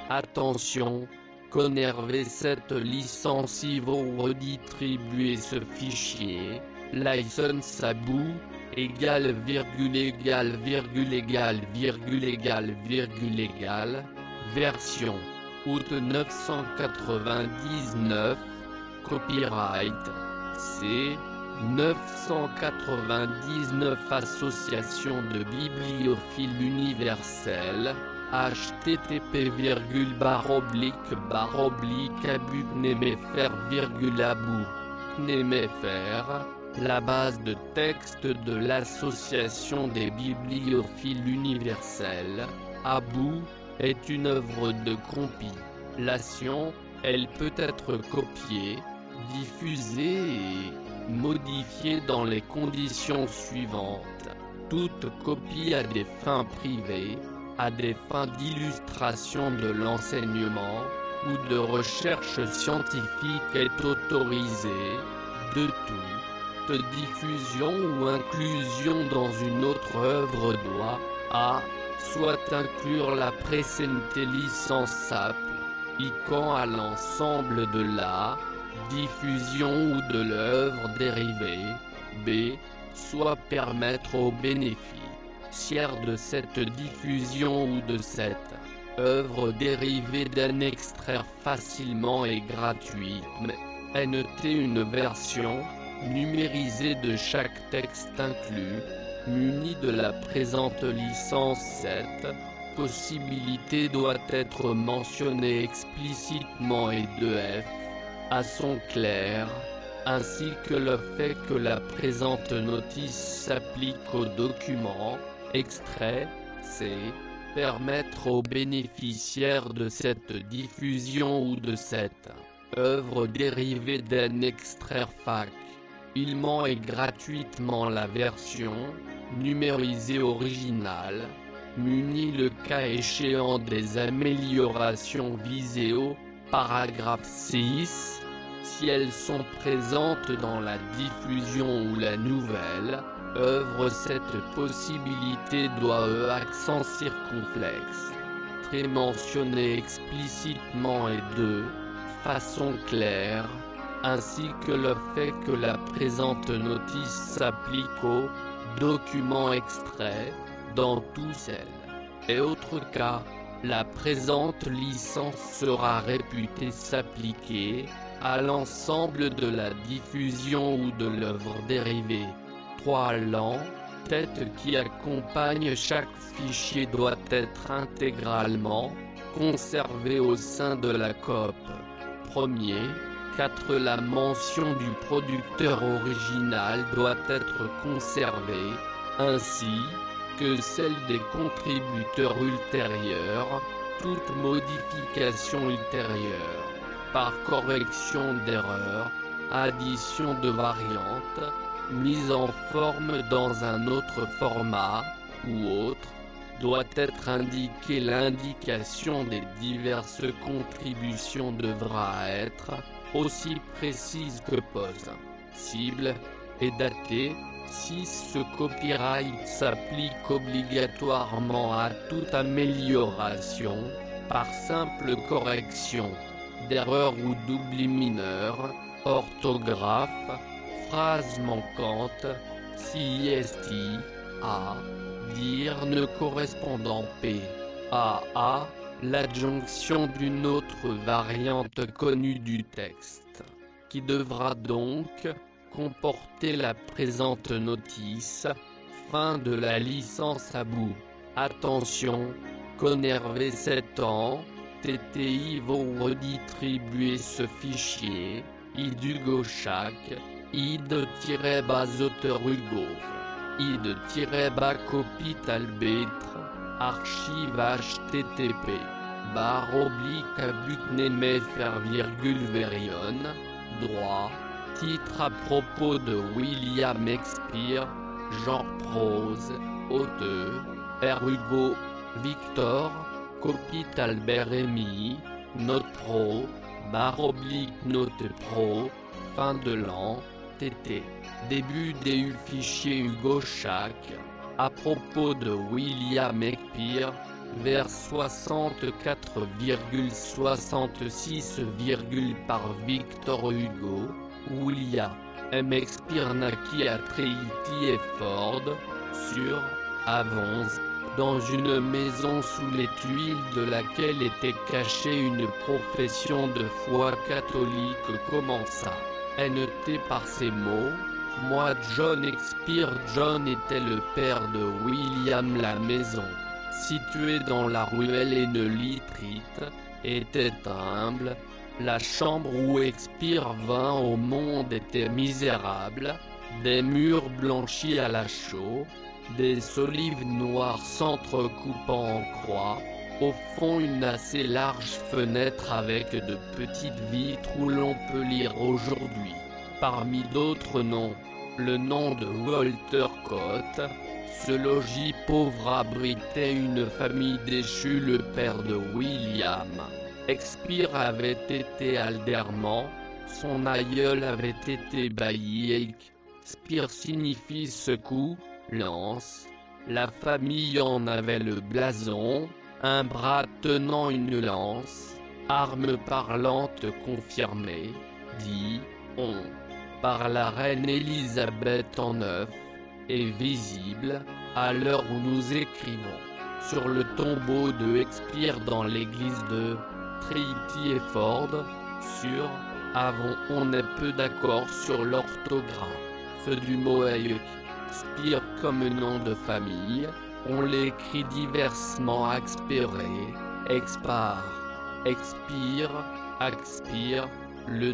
Attention, conservez cette licence ou redistribuer ce fichier. License Abou égale virgule égale virgule égale virgule égale virgule égale version août 999 copyright C 999 Association de bibliophiles universelle http://abou.nemefer, la base de texte de l'Association des bibliophiles universels, Abou, est une œuvre de compilation. Elle peut être copiée, diffusée et modifiée dans les conditions suivantes. Toute copie à des fins privées, à des fins d'illustration de l'enseignement, ou de recherche scientifique est autorisée. De toute diffusion ou inclusion dans une autre œuvre doit, soit inclure la précédente licence s'appliquant à l'ensemble de la diffusion ou de l'œuvre dérivée, b. soit permettre aux bénéficiaires de cette diffusion ou de cette œuvre dérivée d'en extraire facilement et gratuitement une version numérisée de chaque texte inclus, muni de la présente licence. Cette possibilité doit être mentionnée explicitement et de façon claire, ainsi que le fait que la présente notice s'applique aux documents, extraits, c. permettre aux bénéficiaires de cette diffusion ou de cette œuvre dérivée d'en extraire facilement et gratuitement la version numérisée originale, munie le cas échéant des améliorations visées au paragraphe 6, si elles sont présentes dans la diffusion ou la nouvelle œuvre. Cette possibilité doit accent circonflexe très mentionné explicitement et de façon claire, ainsi que le fait que la présente notice s'applique aux documents extraits, dans tous celles et autres cas, la présente licence sera réputée s'appliquer à l'ensemble de la diffusion ou de l'œuvre dérivée. 3. L'entête qui accompagne chaque fichier doit être intégralement conservée au sein de la copie. 4. La mention du producteur original doit être conservée, ainsi que celle des contributeurs ultérieurs. Toute modification ultérieure, par correction d'erreurs, addition de variantes, mise en forme dans un autre format, ou autre, doit être indiquée. L'indication des diverses contributions devra être aussi précise que possible et datée. 6. Ce copyright s'applique obligatoirement à toute amélioration, par simple correction d'erreurs ou d'oubli mineur, orthographe, phrase manquante, cist, à dire ne correspondant à l'adjonction d'une autre variante connue du texte, qui devra donc comporter la présente notice. Fin de la licence Abou. Attention, conservez 7 ans, TTI vont redistribuer ce fichier, id chaque, id-bas auteur Hugo, id-bas copie talbêtre, archive http://abut.nemefer,verion, droit, titre à propos de William Shakespeare, Jean Prose, auteur, R. Hugo, Victor, copie Albert Rémy, note pro, note pro, fin de l'an, TT, début des fichiers Hugo chaque, à propos de William Shakespeare, vers 64,66, par Victor Hugo. William Shakespeare naquit à Trinity Ford, sur Avon, dans une maison sous les tuiles de laquelle était cachée une profession de foi catholique commença. N.T. par ces mots. Moi John Shakespeare. John était le père de William. La maison, située dans la ruelle Henley-Street, était humble. La chambre où Shakespeare vint au monde était misérable. Des murs blanchis à la chaux, des solives noires s'entrecoupant en croix. Au fond, une assez large fenêtre avec de petites vitres où l'on peut lire aujourd'hui, parmi d'autres noms, le nom de Walter Scott. Ce logis pauvre abritait une famille déchue. Le père de William Shakespeare avait été alderman, son aïeul avait été bailli. Shakespeare signifie secours, lance. La famille en avait le blason, un bras tenant une lance, arme parlante confirmée, dit-on, par la reine Élisabeth en œuf, est visible, à l'heure où nous écrivons, sur le tombeau de Shakespeare dans l'église de Trinity Ford, sur Avon. On est peu d'accord sur l'orthographe du mot Shakespeare comme nom de famille. On l'écrit diversement: Axpéré, Expar, Expire, Axpire. Le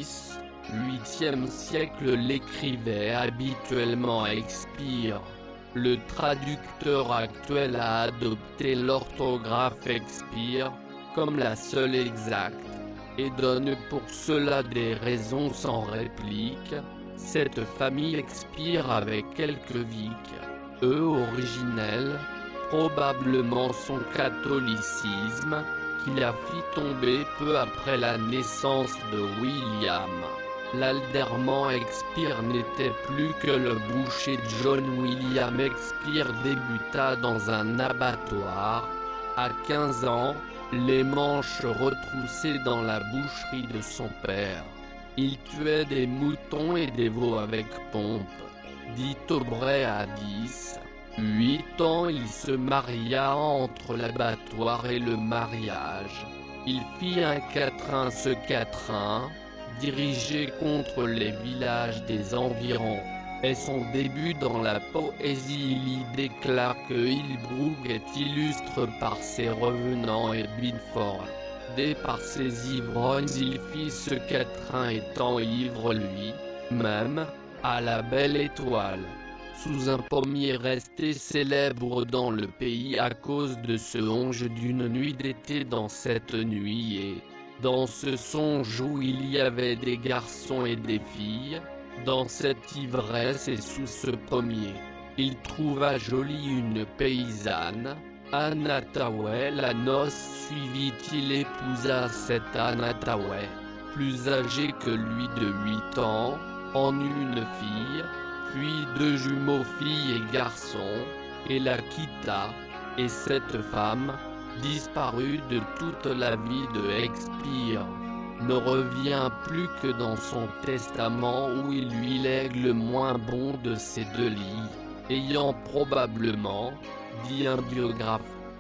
8e siècle l'écrivait habituellement Expire. Le traducteur actuel a adopté l'orthographe Expire comme la seule exacte, et donne pour cela des raisons sans réplique. Cette famille Shakespeare avait quelques vics, originels, probablement son catholicisme, qui la fit tomber peu après la naissance de William. L'alderman Shakespeare n'était plus que le boucher. John William Shakespeare débuta dans un abattoir. À 15 ans, les manches retroussées dans la boucherie de son père. Il tuait des moutons et des veaux avec pompe. Dit Aubray. À 18 ans, il se maria. Entre l'abattoir et le mariage, il fit un quatrain. Ce quatrain, dirigé contre les villages des environs, est son début dans la poésie. Il y déclare que Hillbrook est illustre par ses revenants et Binford par ses ivrognes. Il fit ce quatrain étant ivre lui-même, à la Belle Étoile, sous un pommier resté célèbre dans le pays à cause de ce songe d'une nuit d'été. Dans cette nuit et dans ce songe où il y avait des garçons et des filles, dans cette ivresse et sous ce pommier, il trouva jolie une paysanne, Anne Hathaway. La noce suivit, il épousa cette Anne Hathaway, plus âgée que lui de 8 ans, en eut une fille, puis 2 jumeaux filles et garçons, et la quitta, et cette femme, disparue de toute la vie de Shakespeare, ne revient plus que dans son testament où il lui lègue le moins bon de ses 2 lits, ayant probablement, dit un biographe,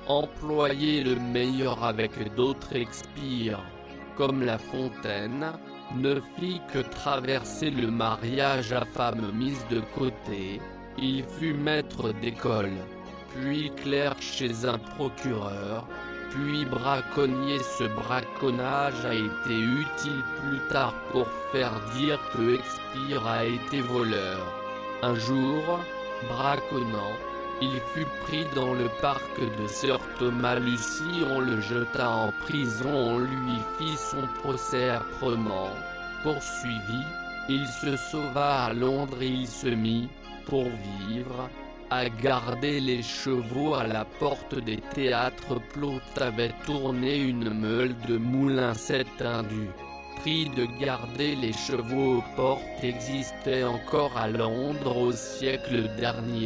employé le meilleur avec d'autres. Shakespeare, comme La Fontaine, ne fit que traverser le mariage à femme mise de côté. Il fut maître d'école, puis clerc chez un procureur, puis braconnier. Ce braconnage a été utile plus tard pour faire dire que Shakespeare a été voleur. Un jour, braconnant, il fut pris dans le parc de Sir Thomas Lucy. On le jeta en prison. On lui fit son procès âprement. Poursuivi, il se sauva à Londres et il se mit, pour vivre, à garder les chevaux à la porte des théâtres. Plaut avait tourné une meule de moulin. Cet indu, pris de garder les chevaux aux portes, existait encore à Londres au siècle dernier.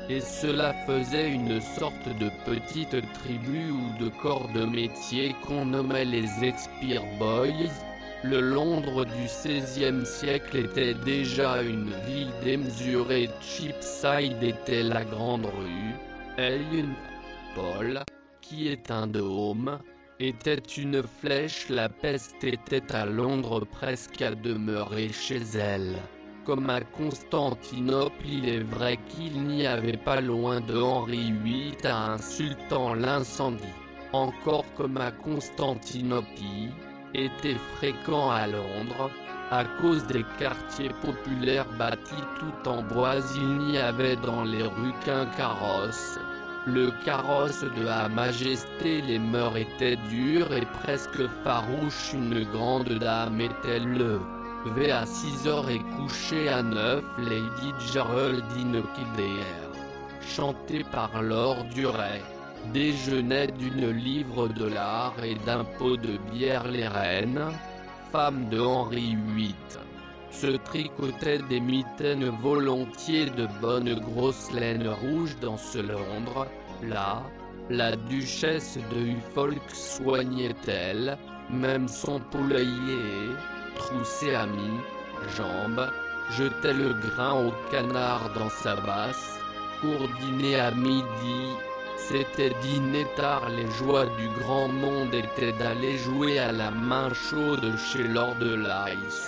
et cela faisait une sorte de petite tribu ou de corps de métier qu'on nommait les Expire Boys. Le Londres du XVIe siècle était déjà une ville démesurée. Cheapside était la grande rue. Elgin Paul, qui est un dôme, était une flèche. La peste était à Londres presque à demeurer chez elle. Comme à Constantinople, il est vrai qu'il n'y avait pas loin de Henri VIII à insultant l'incendie. Encore comme à Constantinople, était fréquent à Londres, à cause des quartiers populaires bâtis tout en bois. Il n'y avait dans les rues qu'un carrosse. Le carrosse de Sa Majesté. Les mœurs étaient dures et presque farouches. Une grande dame était levée à 6 heures et couchée à 9. Lady Geraldine Kildare, chantée par Lord Duray, déjeunait d'une livre de lard et d'un pot de bière. Les reines, femmes de Henri VIII, se tricotaient des mitaines volontiers de bonne grosse laine rouge. Dans ce Londres, là, la duchesse de Suffolk soignait-elle même son poulailler, troussait à mi-jambe, jetait le grain au canard dans sa basse cour. Dîner à midi. C'était dîner tard. Les joies du grand monde étaient d'aller jouer à la main chaude chez Lord Lys.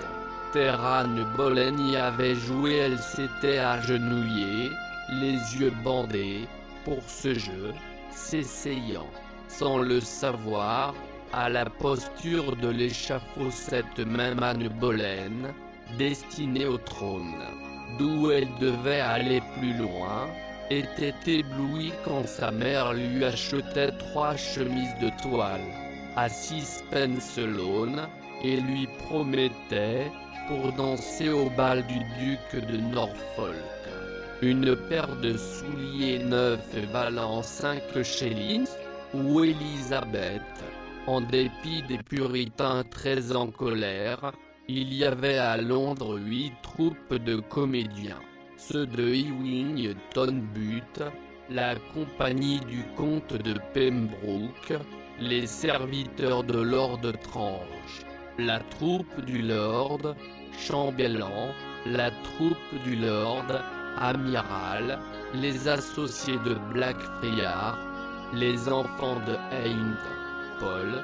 Anne Boleyn y avait joué. Elle s'était agenouillée, les yeux bandés, pour ce jeu, s'essayant, sans le savoir, à la posture de l'échafaud. Cette même Anne Boleyn, destinée au trône, d'où elle devait aller plus loin, était éblouie quand sa mère lui achetait 3 chemises de toile à 6 pence l'aune, et lui promettait, pour danser au bal du duc de Norfolk, une paire de souliers neufs valant 5 shillings, ou Élisabeth. En dépit des puritains très en colère, il y avait à Londres 8 troupes de comédiens. Ceux de Ewington Butte, la compagnie du comte de Pembroke, les serviteurs de Lord Tranche, la troupe du Lord Chambellan, la troupe du Lord Amiral, les associés de Blackfriars, les enfants de Hainton Paul,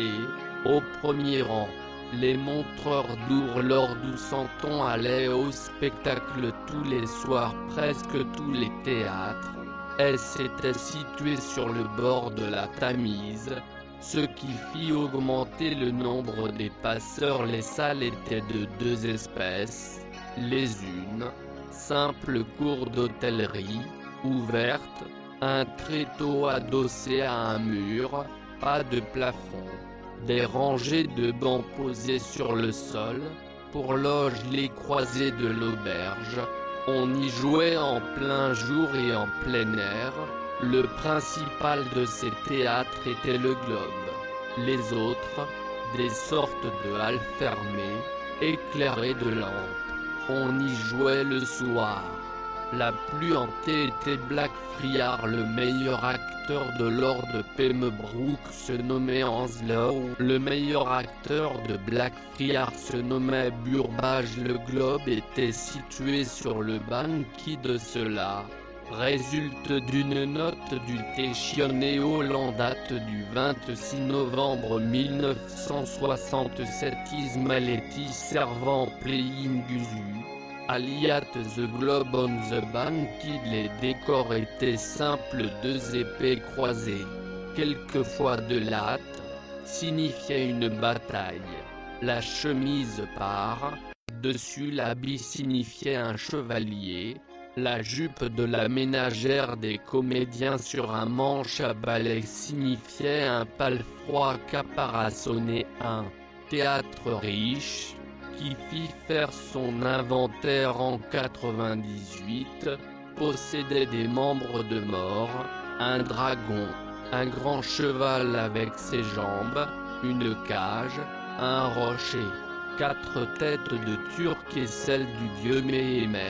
et, au premier rang, les montreurs d'ours. Lord Santon allait au spectacle tous les soirs. Presque tous les théâtres s'étaient situés sur le bord de la Tamise, ce qui fit augmenter le nombre des passeurs. Les salles étaient de 2 espèces, les unes, simples cours d'hôtellerie, ouvertes, un tréteau adossé à un mur, pas de plafond, des rangées de bancs posés sur le sol, pour loge. Les croisées de l'auberge, on y jouait en plein jour et en plein air. Le principal de ces théâtres était le Globe. Les autres, des sortes de halles fermées, éclairées de lampes. On y jouait le soir. La plus hantée était Blackfriars. Le meilleur acteur de Lord Pembroke se nommait Anslow. Le meilleur acteur de Blackfriars se nommait Burbage. Le Globe était situé sur le banquis de cela. Résulte d'une note du Téchionéol en date du 26 novembre 1967. Ismaletti servant playing Guzu. Aliat the Globe on the banquet. Les décors étaient simples, 2 épées croisées, quelquefois de latte, signifiaient une bataille. La chemise par-dessus l'habit signifiait un chevalier. La jupe de la ménagère des comédiens sur un manche à balai signifiait un palefroid caparaçonné. Un théâtre riche, qui fit faire son inventaire en 98, possédait des membres de mort, un dragon, un grand cheval avec ses jambes, une cage, un rocher, 4 têtes de Turc et celle du dieu Méhémet.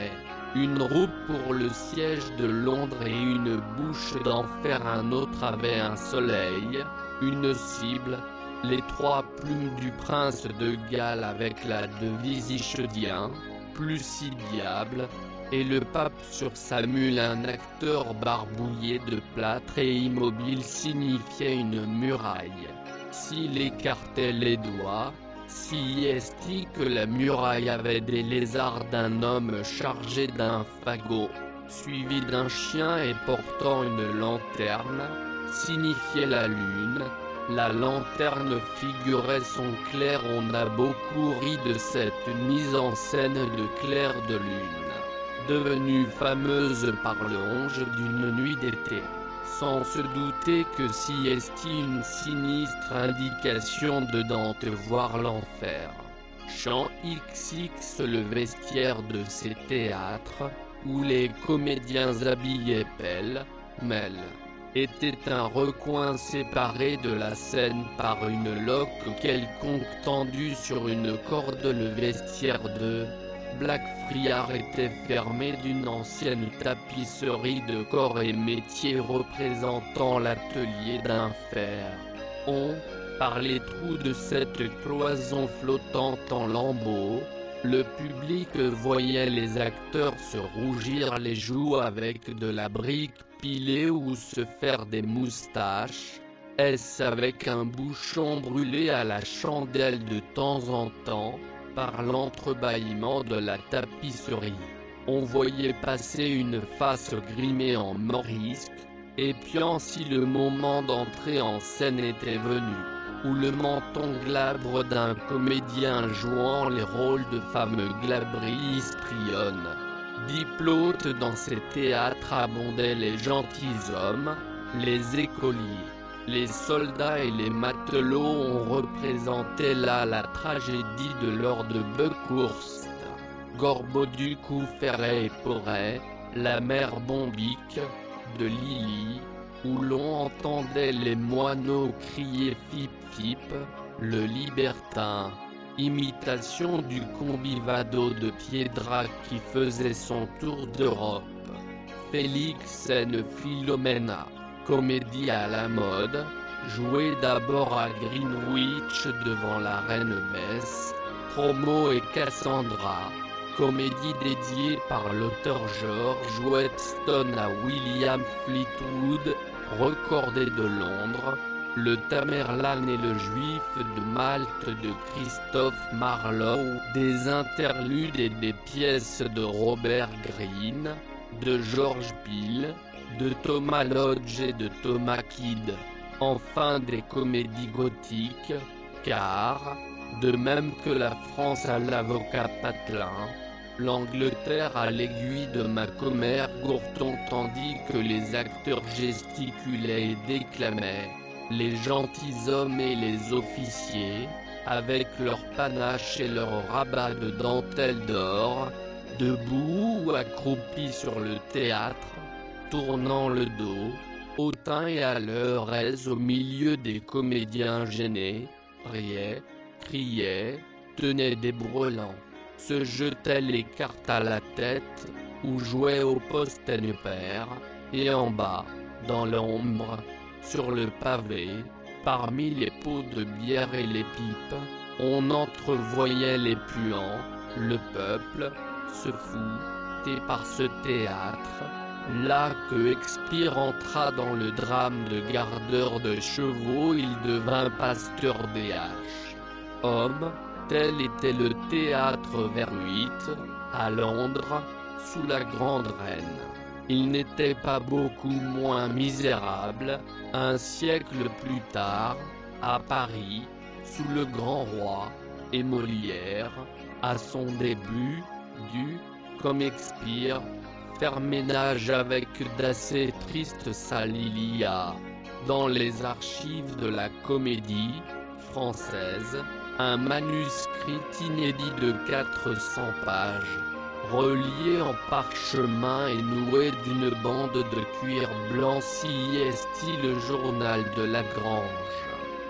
Une roue pour le siège de Londres et une bouche d'enfer. Un autre avait un soleil, une cible, les 3 plumes du prince de Galles avec la devise Ichedien, plus 6 diables, et le pape sur sa mule. Un acteur barbouillé de plâtre et immobile signifiait une muraille. S'il écartait les doigts, si est-il que la muraille avait des lézards. D'un homme chargé d'un fagot, suivi d'un chien et portant une lanterne, signifiait la lune. La lanterne figurait son clair. On a beaucoup ri de cette mise en scène de clair de lune, devenue fameuse par le onge d'une nuit d'été, sans se douter que si est une sinistre indication de Dante voir l'enfer. Chant XX. Le vestiaire de ces théâtres, où les comédiens habillés pêle-mêle, était un recoin séparé de la scène par une loque quelconque tendue sur une corde. Le vestiaire de Blackfriars était fermé d'une ancienne tapisserie de corps et métiers représentant l'atelier d'un fer. Par les trous de cette cloison flottante en lambeaux, le public voyait les acteurs se rougir les joues avec de la brique pilée ou se faire des moustaches. Est-ce avec un bouchon brûlé à la chandelle de temps en temps, par l'entrebâillement de la tapisserie, on voyait passer une face grimée en morisque, épiant si le moment d'entrer en scène était venu, ou le menton glabre d'un comédien jouant les rôles de femme glabres histrionnes. Diplotes. Dans ces théâtres abondaient les gentilshommes, les écoliers, les soldats et les matelots. On représentait là la tragédie de Lord Buckhurst, Gorboduc ou Ferret et Porret, la mère Bombique, de Lily, où l'on entendait les moineaux crier Fip Fip, le libertin, imitation du convivado de Piedra qui faisait son tour d'Europe. Félix and Philomena, comédie à la mode, jouée d'abord à Greenwich devant la reine Bess, Promo et Cassandra, comédie dédiée par l'auteur George Whetstone à William Fleetwood, recordé de Londres, le Tamerlane et le Juif de Malte de Christophe Marlowe, des interludes et des pièces de Robert Greene, de George Peele, de Thomas Lodge et de Thomas Kidd, enfin des comédies gothiques, car, de même que la France à l'avocat Patelin, l'Angleterre à l'aiguille de Macomber Gourton, tandis que les acteurs gesticulaient et déclamaient, les gentilshommes et les officiers, avec leur panache et leur rabat de dentelle d'or, debout ou accroupis sur le théâtre, tournant le dos, hautain et à leur aise au milieu des comédiens gênés, riaient, criaient, tenaient des brelans, se jetaient les cartes à la tête, ou jouaient au poste and pair, et en bas, dans l'ombre, sur le pavé, parmi les pots de bière et les pipes, on entrevoyait les puants, le peuple, se foutait par ce théâtre, là que Expire entra dans le drame de gardeur de chevaux. Il devint pasteur des haches. Homme, tel était le théâtre vers 8, à Londres, sous la grande reine. Il n'était pas beaucoup moins misérable, un siècle plus tard, à Paris, sous le grand roi, et Molière, à son début, dut, comme Expire, faire ménage avec d'assez tristes salles. Il y a, dans les archives de la Comédie Française, un manuscrit inédit de 400 pages, relié en parchemin et noué d'une bande de cuir blanc. Si est le journal de la Grange.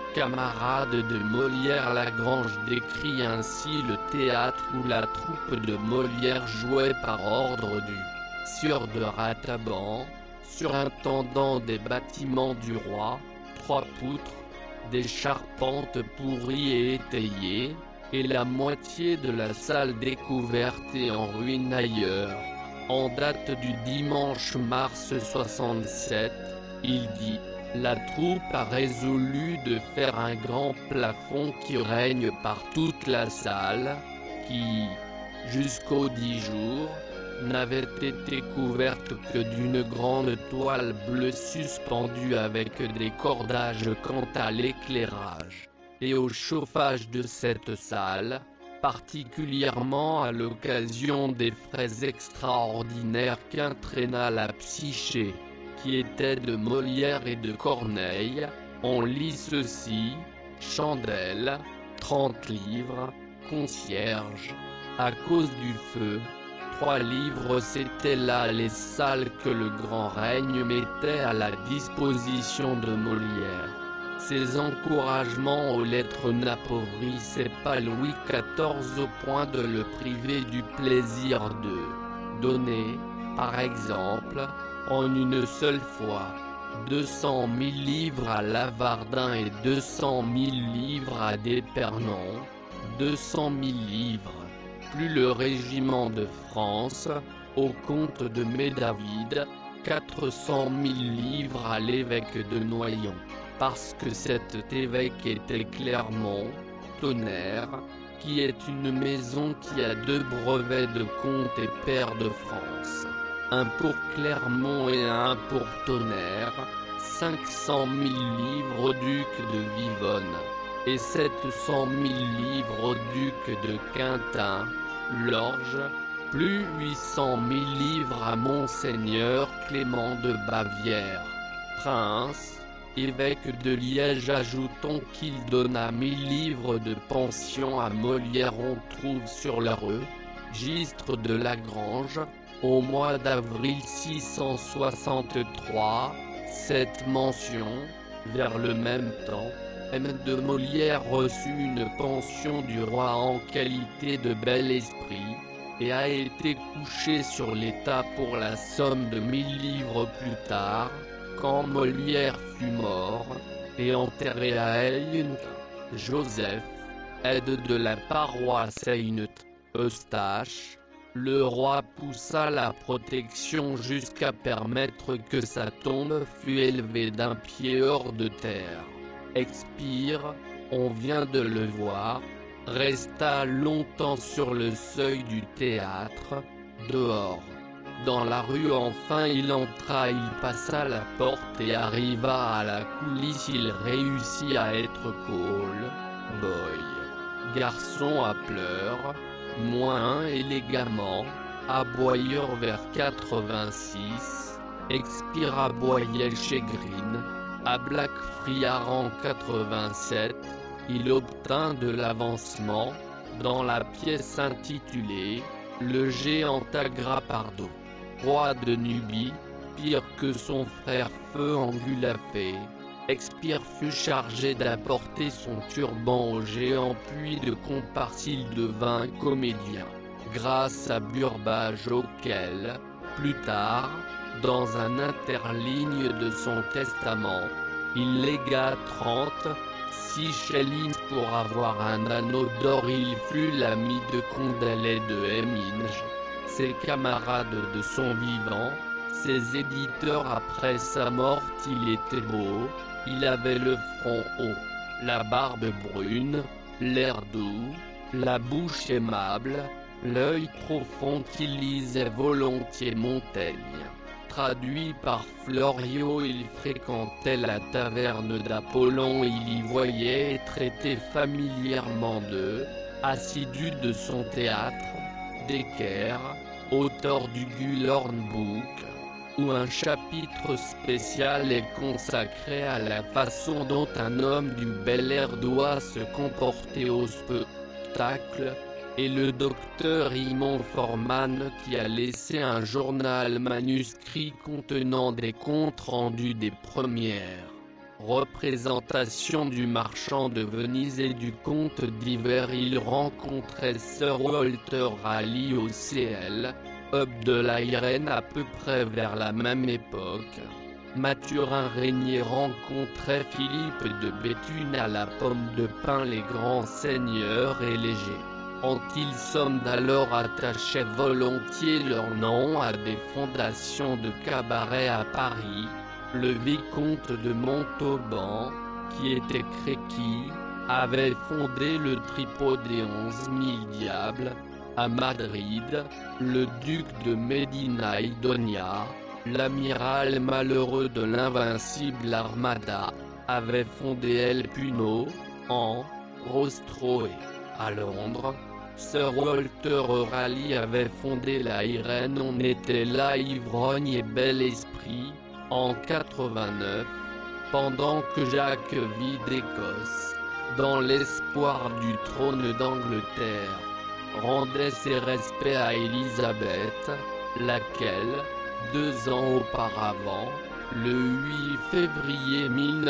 camarade de Molière Lagrange décrit ainsi le théâtre où la troupe de Molière jouait par ordre du sieur de Rataban, surintendant des bâtiments du roi, 3 poutres, des charpentes pourries et étayées, et la moitié de la salle découverte et en ruine ailleurs. En date du dimanche mars 67, il dit: la troupe a résolu de faire un grand plafond qui règne par toute la salle, qui, jusqu'aux 10 jours, n'avait été couverte que d'une grande toile bleue suspendue avec des cordages quant à l'éclairage et au chauffage de cette salle, particulièrement à l'occasion des frais extraordinaires qu'entraîna la Psyché, qui était de Molière et de Corneille. On lit ceci: chandelle, 30 livres, concierge, à cause du feu, 3 livres. C'étaient là les salles que le grand règne mettait à la disposition de Molière. Ces encouragements aux lettres n'appauvrissaient pas Louis XIV au point de le priver du plaisir de donner, par exemple, en une seule fois, 200 000 livres à Lavardin et 200 000 livres à D'épernon, 200 000 livres, plus le régiment de France, au comte de Médavid, 400 000 livres à l'évêque de Noyon, parce que cet évêque était Clermont, Tonnerre, qui est une maison qui a 2 brevets de comte et pair de France, un pour Clermont et un pour Tonnerre, 500 000 livres au duc de Vivonne, et 700 000 livres au duc de Quintin, Lorge, plus 800 000 livres à Monseigneur Clément de Bavière, prince, évêque de Liège. Ajoutons qu'il donna 1000 livres de pension à Molière. On trouve sur le registre de Lagrange, au mois d'avril 663, cette mention. Vers le même temps, M. de Molière reçut une pension du roi en qualité de bel esprit, et a été couché sur l'état pour la somme de 1000 livres plus tard, quand Molière fut mort, et enterré à Eynt. Joseph, aide de la paroisse Eynt, Eustache, le roi poussa la protection jusqu'à permettre que sa tombe fût élevée d'un pied hors de terre. Expire, on vient de le voir, resta longtemps sur le seuil du théâtre, dehors. Dans la rue enfin il entra, il passa la porte et arriva à la coulisse. Il réussit à être call-boy, garçon à pleurs, moins élégamment, aboyeur vers 86, expira Boyel chez Green, à Blackfriars en 87, il obtint de l'avancement, dans la pièce intitulée « Le géant Agrapardo, roi de Nubie, pire que son frère Feu Angulafé. » Expire fut chargé d'apporter son turban au géant, puis de comparse il devint comédien, grâce à Burbage auquel, plus tard, dans un interligne de son testament, il légua 36 shillings pour avoir un anneau d'or. Il fut l'ami de Condorcet de Heminges, ses camarades de son vivant, ses éditeurs après sa mort. Il était beau, il avait le front haut, la barbe brune, l'air doux, la bouche aimable, l'œil profond qui lisait volontiers Montaigne. Traduit par Florio, il fréquentait la taverne d'Apollon et il y voyait et traitait familièrement assidu de son théâtre, Decker, auteur du Gullorn Book, où un chapitre spécial est consacré à la façon dont un homme du bel air doit se comporter au spectacle, et le docteur Raymond Forman qui a laissé un journal manuscrit contenant des comptes rendus des premières Représentation du marchand de Venise et du comte d'Hiver. Il rencontrait Sir Walter Raleigh au CL, hub de l'Airaine à peu près vers la même époque. Mathurin Régnier rencontrait Philippe de Béthune à la Pomme de Pin. Les grands seigneurs et légers gentilshommes d'alors attachaient volontiers leur nom à des fondations de cabarets à Paris. Le vicomte de Montauban, qui était créqui, avait fondé le Tripot des 11 000 diables. À Madrid, le duc de Medina Sidonia, l'amiral malheureux de l'invincible Armada, avait fondé El Puno, en Rostroé. À Londres, Sir Walter Raleigh avait fondé la Irène. On était là ivrogne et bel esprit, en 89, pendant que Jacques vit d'Écosse, dans l'espoir du trône d'Angleterre, rendait ses respects à Élisabeth, laquelle, 2 ans auparavant, le 8 février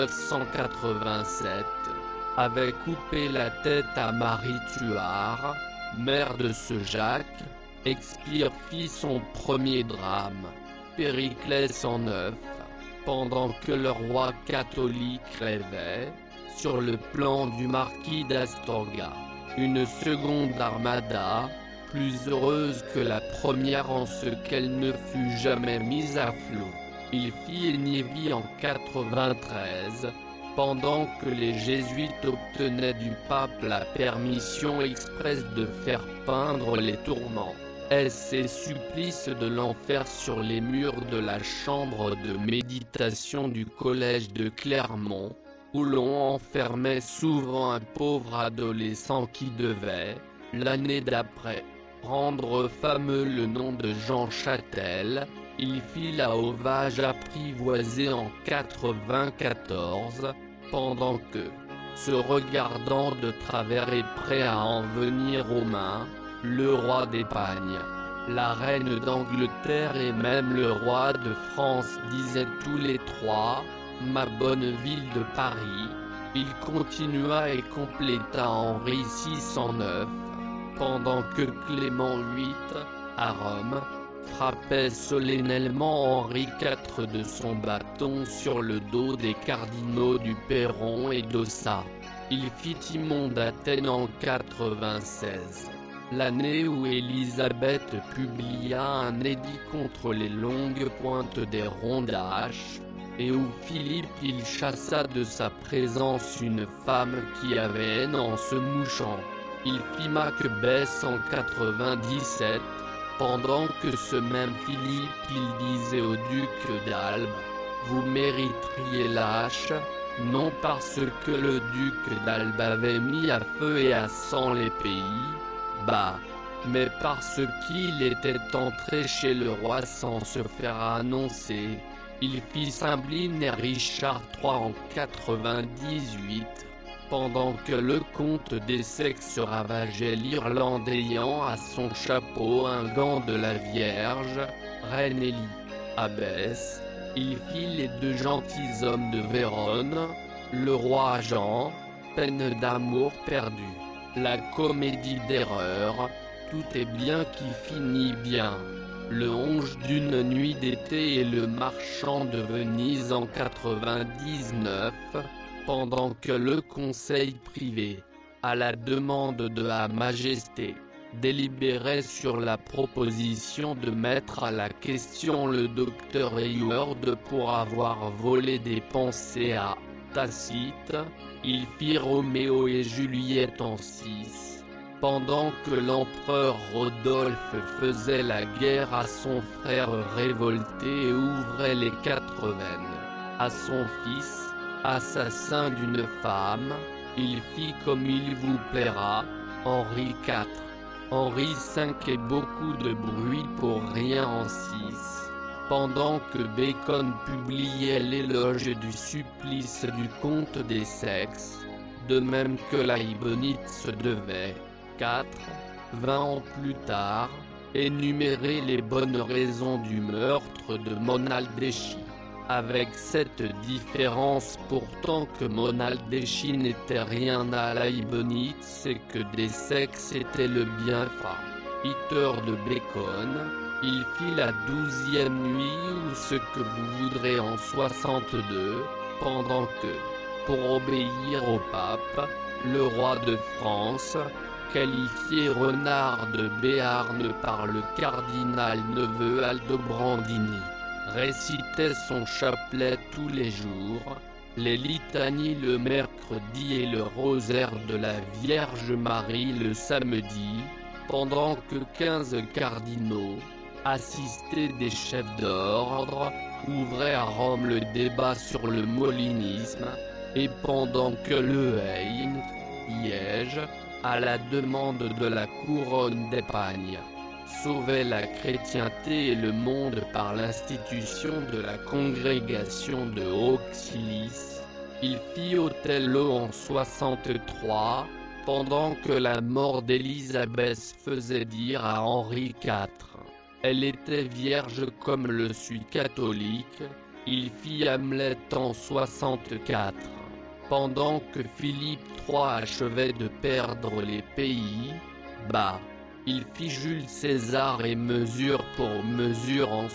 1987, avait coupé la tête à Marie Tuard, mère de ce Jacques. Expire fit son premier drame, Périclès en 9, pendant que le roi catholique rêvait, sur le plan du marquis d'Astorga, une seconde armada, plus heureuse que la première en ce qu'elle ne fut jamais mise à flot. Il fit Niévy en 93, pendant que les jésuites obtenaient du pape la permission expresse de faire peindre les tourments et ces supplices de l'enfer sur les murs de la chambre de méditation du collège de Clermont, où l'on enfermait souvent un pauvre adolescent qui devait, l'année d'après, rendre fameux le nom de Jean Châtel. Il fit la Sauvage apprivoisée en 94, pendant que, se regardant de travers et prêt à en venir aux mains, le roi d'Espagne, la reine d'Angleterre et même le roi de France disaient tous les trois, « Ma bonne ville de Paris », il continua et compléta Henri VI en 9, pendant que Clément VIII, à Rome, frappait solennellement Henri IV de son bâton sur le dos des cardinaux du Perron et d'Ossa. Il fit immonde Athènes en 96, l'année où Élisabeth publia un édit contre les longues pointes des rondes à hache, et où Philippe il chassa de sa présence une femme qui avait haine en se mouchant. Il fit Macbeth en 97, pendant que ce même Philippe il disait au duc d'Albe, « Vous mériteriez la hache, non parce que le duc d'Albe avait mis à feu et à sang les pays, mais parce qu'il était entré chez le roi sans se faire annoncer. » Il fit Cymbeline et Richard III en 98, pendant que le comte d'Essex ravageait l'Irlande ayant à son chapeau un gant de la Vierge, reine Élie. Abbesse, il fit les 2 gentilshommes de Vérone, le roi Jean, peine d'amour perdu, la comédie d'erreur, tout est bien qui finit bien. Le Onge d'une nuit d'été et le marchand de Venise en 99, pendant que le conseil privé, à la demande de Sa Majesté, délibérait sur la proposition de mettre à la question le docteur Hayward pour avoir volé des pensées à Tacite. Il fit Roméo et Juliette en 6. Pendant que l'empereur Rodolphe faisait la guerre à son frère révolté et ouvrait les 4 veines à son fils, assassin d'une femme, il fit comme il vous plaira, Henri IV. Henri V et beaucoup de bruit pour rien en 6. Pendant que Bacon publiait l'éloge du supplice du comte d'Essex, de même que Leibniz devait, 20 ans plus tard, énumérer les bonnes raisons du meurtre de Monaldeschi. avec cette différence pourtant que Monaldeschi n'était rien à Leibniz et que Deus Ex était le bienfait. Peter de Bacon, il fit la 12e nuit ou ce que vous voudrez en 62, pendant que, pour obéir au pape, le roi de France, qualifié renard de Béarn par le cardinal neveu Aldobrandini, récitait son chapelet tous les jours, les litanies le mercredi et le rosaire de la Vierge Marie le samedi, pendant que 15 cardinaux, assistés des chefs d'ordre, ouvraient à Rome le débat sur le molinisme, et pendant que le Haine, Liège, à la demande de la couronne d'Espagne, sauvait la chrétienté et le monde par l'institution de la congrégation de Auxilis, il fit Othello en 63, pendant que la mort d'Élisabeth faisait dire à Henri IV. Elle était vierge comme le suis catholique, il fit Hamlet en 64. Pendant que Philippe III achevait de perdre les pays, il fit Jules César et Mesure pour Mesure en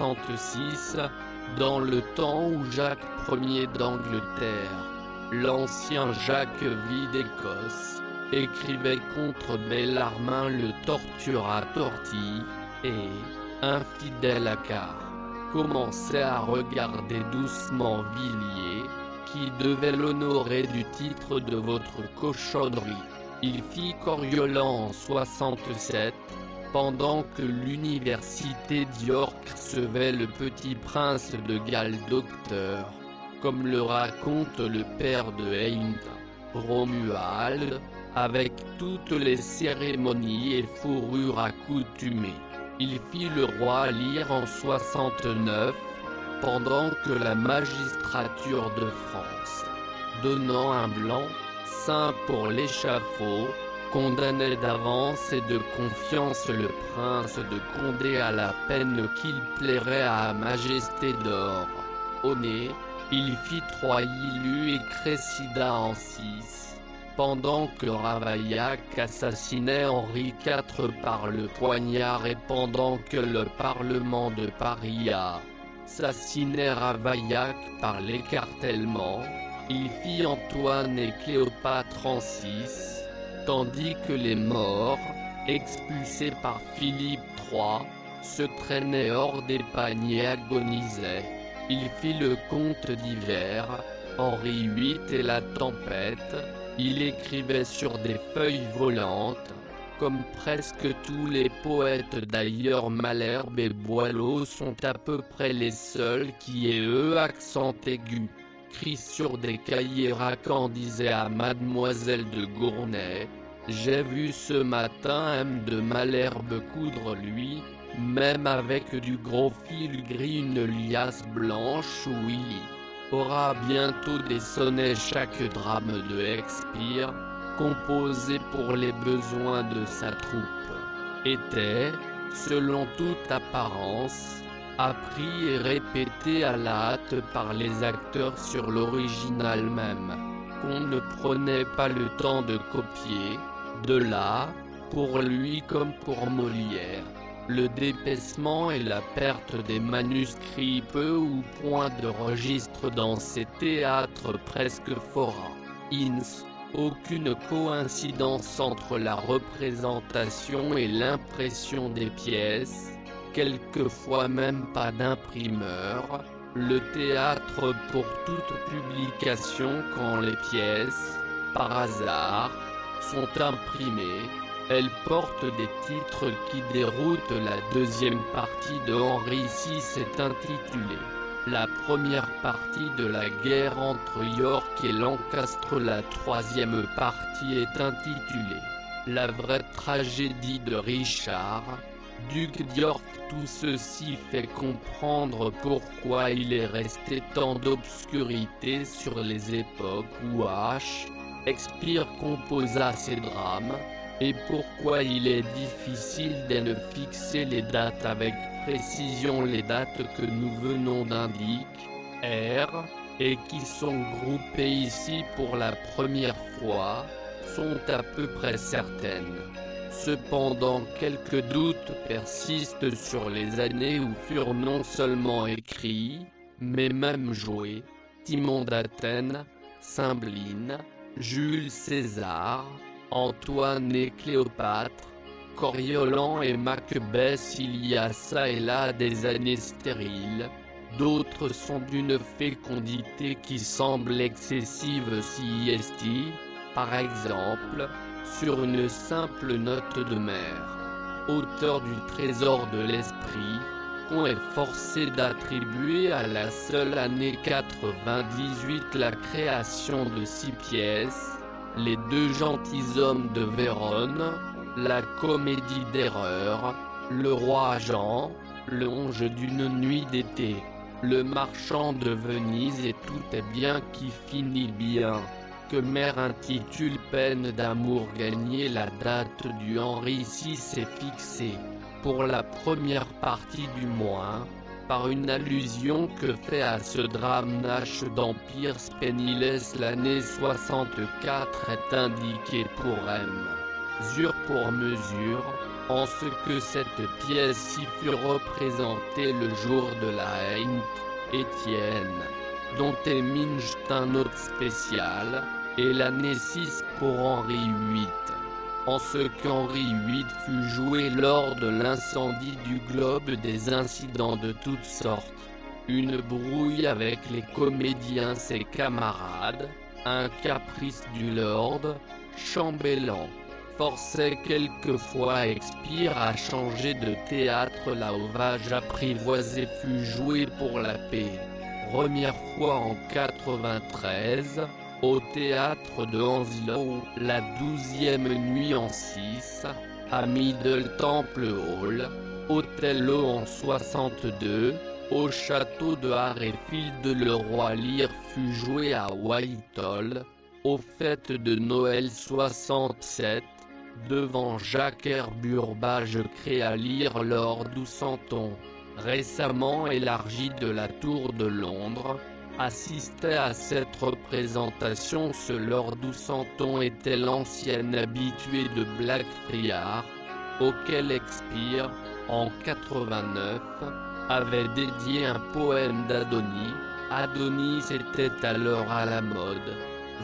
66, dans le temps où Jacques Ier d'Angleterre, l'ancien Jacques VI d'Écosse, écrivait contre Bellarmin le torturatorti, et, infidèle à Car, commençait à regarder doucement Villiers, qui devait l'honorer du titre de votre cochonnerie. Il fit Coriolan en 67, pendant que l'université d'York recevait le petit prince de Galles docteur, comme le raconte le père de Heint, Romuald, avec toutes les cérémonies et fourrures accoutumées. Il fit le roi Lear en 69, pendant que la magistrature de France, donnant un blanc seing pour l'échafaud, condamnait d'avance et de confiance le prince de Condé à la peine qu'il plairait à Majesté d'or. Au nez, il fit Troilus et Cressida en 6, pendant que Ravaillac assassinait Henri IV par le poignard et pendant que le Parlement de Paris assassinait Ravaillac par l'écartèlement, il fit Antoine et Cléopâtre en 6, tandis que les morts, expulsés par Philippe III, se traînaient hors des paniers et agonisaient. Il fit le Conte d'hiver, Henri VIII et la tempête, il écrivait sur des feuilles volantes, comme presque tous les poètes d'ailleurs. Malherbe et Boileau sont à peu près les seuls qui aient accent aigu. Crie sur des cahiers raquant disait à Mademoiselle de Gournay, j'ai vu ce matin M. de Malherbe coudre lui, même avec du gros fil gris une liasse blanche où il aura bientôt des sonnets. Chaque drame de Shakespeare, composé pour les besoins de sa troupe, était, selon toute apparence, appris et répété à la hâte par les acteurs sur l'original même, qu'on ne prenait pas le temps de copier. De là, pour lui comme pour Molière, le dépècement et la perte des manuscrits, peu ou point de registre dans ces théâtres presque forains. Aucune coïncidence entre la représentation et l'impression des pièces, quelquefois même pas d'imprimeur, le théâtre pour toute publication quand les pièces, par hasard, sont imprimées, elles portent des titres qui déroutent. La deuxième partie de Henri VI est intitulée la première partie de la guerre entre York et Lancastre. La troisième partie est intitulée la vraie tragédie de Richard, duc d'York. Tout ceci fait comprendre pourquoi il est resté tant d'obscurité sur les époques où Shakespeare composa ses drames, et pourquoi il est difficile de ne fixer les dates avec précision. Les dates que nous venons d'indiquer R, et qui sont groupées ici pour la première fois, sont à peu près certaines. Cependant quelques doutes persistent sur les années où furent non seulement écrits, mais même joués, Timon d'Athènes, Cymbeline, Jules César, Antoine et Cléopâtre, Coriolan et Macbeth. Il y a ça et là des années stériles, d'autres sont d'une fécondité qui semble excessive si par exemple, sur une simple note de mer. Auteur du trésor de l'esprit, qu'on est forcé d'attribuer à la seule année 98 la création de 6 pièces, Les deux gentilshommes de Vérone, La comédie d'erreur, Le roi Jean, Le Onge d'une nuit d'été, Le marchand de Venise et Tout est bien qui finit bien, que Mère intitule Peine d'amour gagnée. La date du Henri VI est fixée, pour la première partie du moins, par une allusion que fait à ce drame Nash d'Empire Penniless. L'année 64 est indiquée pour mesure pour mesure, en ce que cette pièce-ci fut représentée le jour de la Étienne, dont est minge un note spécial, et l'année 6 pour Henri VIII, en ce qu'Henri VIII fut joué lors de l'incendie du globe. Des incidents de toutes sortes, une brouille avec les comédiens ses camarades, un caprice du lord chambellan, forçait quelquefois Expire à changer de théâtre. La Sauvage apprivoisée fut jouée pour la paix, première fois en 93, au théâtre de Hounslow, la 12e nuit en 6, à Middle Temple Hall, Othello en 62, au château de Harrowfield. Le roi Lear fut joué à Whitehall, aux fêtes de Noël 67, devant Jacques Burbage créa Lear Lord Ducenton, récemment élargi de la Tour de Londres, assistait à cette représentation. Ce Lord Ducenton était l'ancien habitué de Blackfriars, auquel Expire, en 89, avait dédié un poème d'Adonis. Adonis était alors à la mode.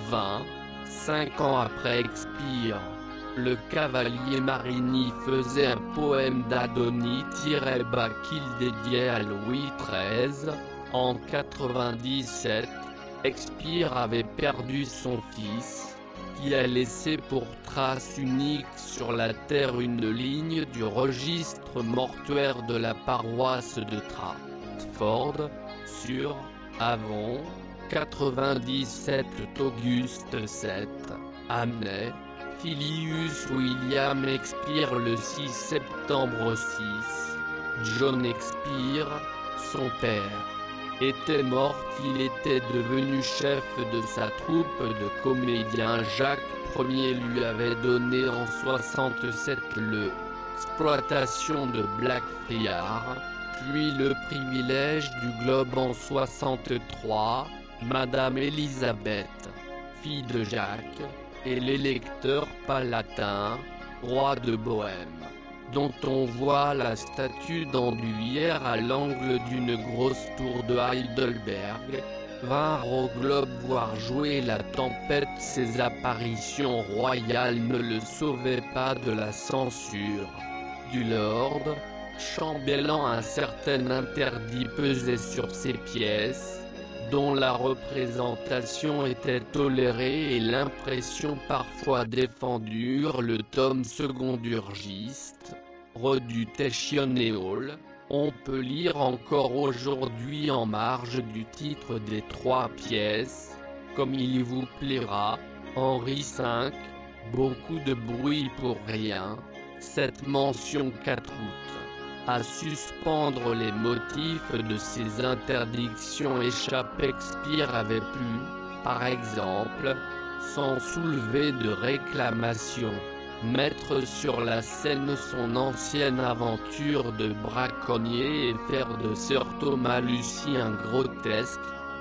25 ans après Expire, le cavalier Marigny faisait un poème d'Adonis qu'il dédiait à Louis XIII. En 97, Expire avait perdu son fils, qui a laissé pour trace unique sur la terre une ligne du registre mortuaire de la paroisse de Stratford, sur Avon, 97. Auguste VII, Amney, Filius William Expire le 6 septembre 6. John Expire, son père, était mort. Il était devenu chef de sa troupe de comédiens. Jacques Ier lui avait donné en 67 l'exploitation de Blackfriars, puis le privilège du Globe en 63. Madame Élisabeth, fille de Jacques, et l'électeur palatin, roi de Bohême, dont on voit la statue d'Andouillère à l'angle d'une grosse tour de Heidelberg, vinrent au Globe voir jouer La Tempête. Ses apparitions royales ne le sauvaient pas de la censure du Lord chambellan. Un certain interdit pesait sur ces pièces, dont la représentation était tolérée et l'impression parfois défendue. Le tome second d'Urgiste, du Hall, on peut lire encore aujourd'hui en marge du titre des 3 pièces, comme il vous plaira, Henri V, beaucoup de bruit pour rien, cette mention 4 août. À suspendre les motifs de ces interdictions échappées. Expire avait pu, par exemple, sans soulever de réclamation, mettre sur la scène son ancienne aventure de braconnier et faire de Sir Thomas Lucy un grotesque,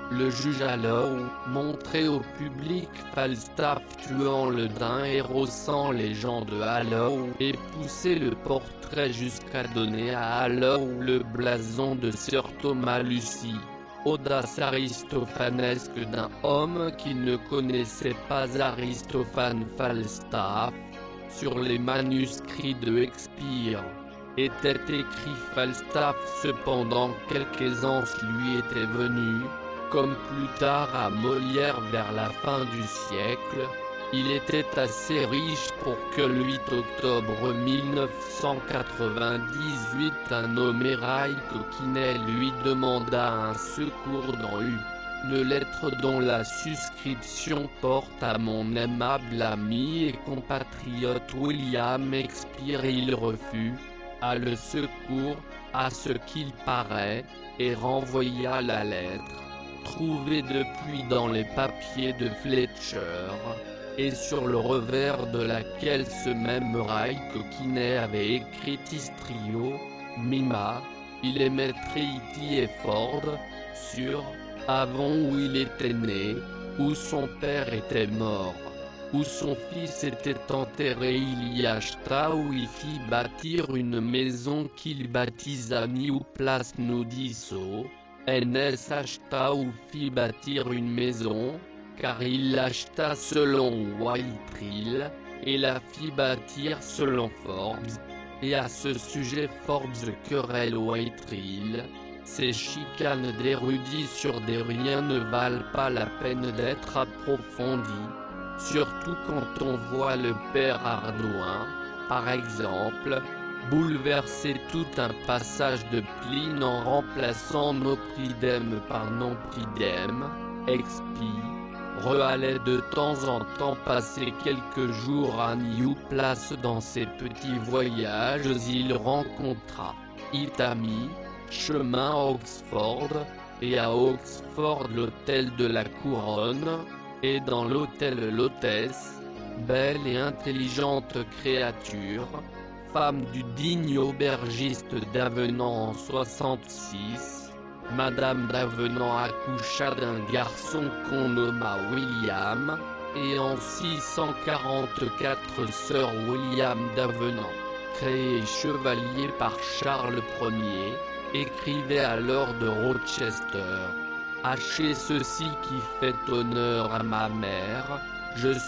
Le juge alors montrait au public Falstaff tuant le daim et rossant les gens de Hallow et poussait le portrait jusqu'à donner à Hallow le blason de Sir Thomas Lucy. Audace aristophanesque d'un homme qui ne connaissait pas Aristophane Falstaff. Sur les manuscrits de Shakespeare était écrit Falstaff, cependant quelque aisance lui était venue, comme plus tard à Molière vers la fin du siècle. Il était assez riche pour que le 8 octobre 1998 un nommé Ray Coquinet lui demanda un secours dans une lettre dont la suscription porte à mon aimable ami et compatriote William Shakespeare. Il refut à le secours, à ce qu'il paraît, et renvoya la lettre, trouvée depuis dans les papiers de Fletcher, et sur le revers de laquelle ce même Ray Coquinet avait écrit Istrio, Mima, il aimait Trinity et Ford, sur Avon où il était né, où son père était mort, où son fils était enterré. Il y acheta où il fit bâtir une maison qu'il baptisa New Place Nudiso. NS acheta ou fit bâtir une maison, car il l'acheta selon Whitehill, et la fit bâtir selon Forbes. Et à ce sujet Forbes querelle Whitehill. Ces chicanes d'érudits sur des riens ne valent pas la peine d'être approfondies, surtout quand on voit le père Ardouin, par exemple, bouleverser tout un passage de Pline en remplaçant Nopridem par Nonpridem. Shakespeare allait de temps en temps passer quelques jours à New Place. Dans ses petits voyages il rencontra Itami, chemin à Oxford, et à Oxford l'hôtel de la Couronne, et dans l'hôtel l'hôtesse, belle et intelligente créature, femme du digne aubergiste d'Avenant en 66. Madame d'Avenant accoucha d'un garçon qu'on nomma William, et en 644 Sir William d'Avenant, créé chevalier par Charles Ier, écrivait alors de Rochester: Hachez ceci qui fait honneur à ma mère, je